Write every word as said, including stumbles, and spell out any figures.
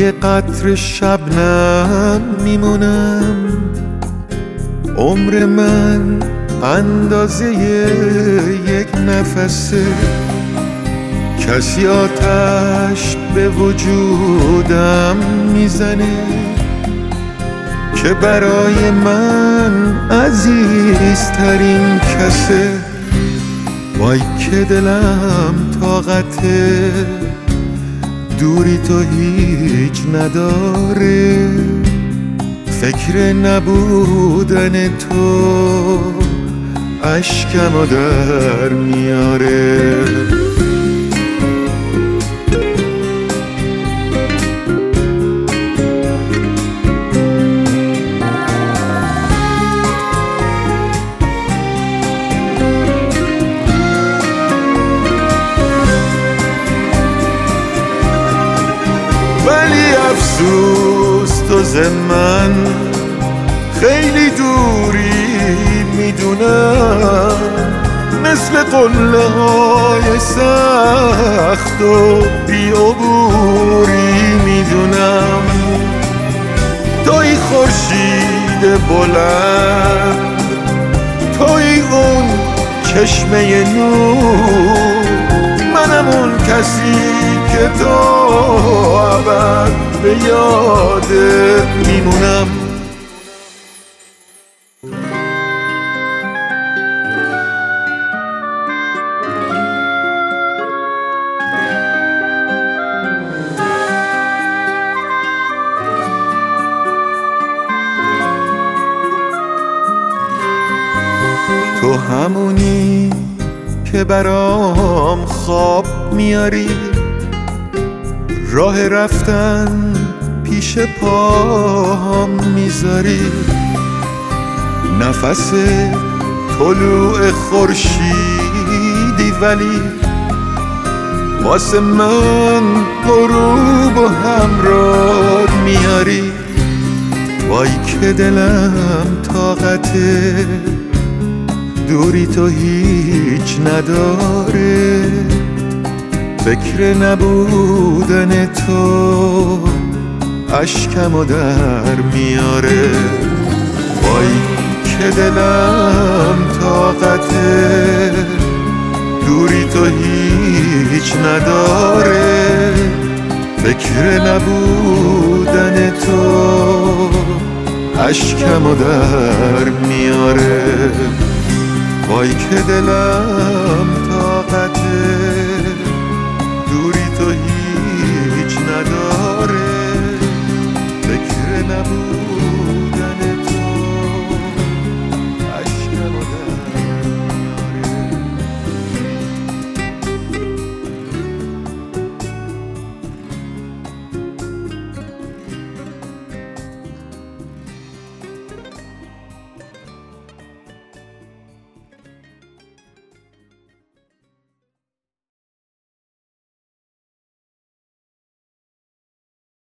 یه قطره شبنم میمونم، عمر من اندازه یک نفسه. کسی آتش به وجودم میزنه که برای من عزیزترین کسه. وای که دلم طاقته دوری تو هیچ نداره، فکر نبودن تو اشکمو در میاره. ولی افسوس تو ز من خیلی دوری میدونم، مثل قله های سخت و بی‌عبوری میدونم. توی خورشید بلند، توی اون چشمه نور، منم اون کسی که تو ابد به یادت میمونم. تو همونی که برام خواب میاری، راه رفتن پیش پاهم میذاری. نفس طلوع خورشیدی ولی واسه من غروب و همراه میاری. وای که دلم طاقته دوری تو هیچ نداره، فکر نبودن تو اشکمو در میاره. وای که دلم طاقته دوری تو هیچ نداره، فکر نبودن تو اشکمو در میاره. وای که دلم طاقته دوری تو هیچ نداره، فکر نبود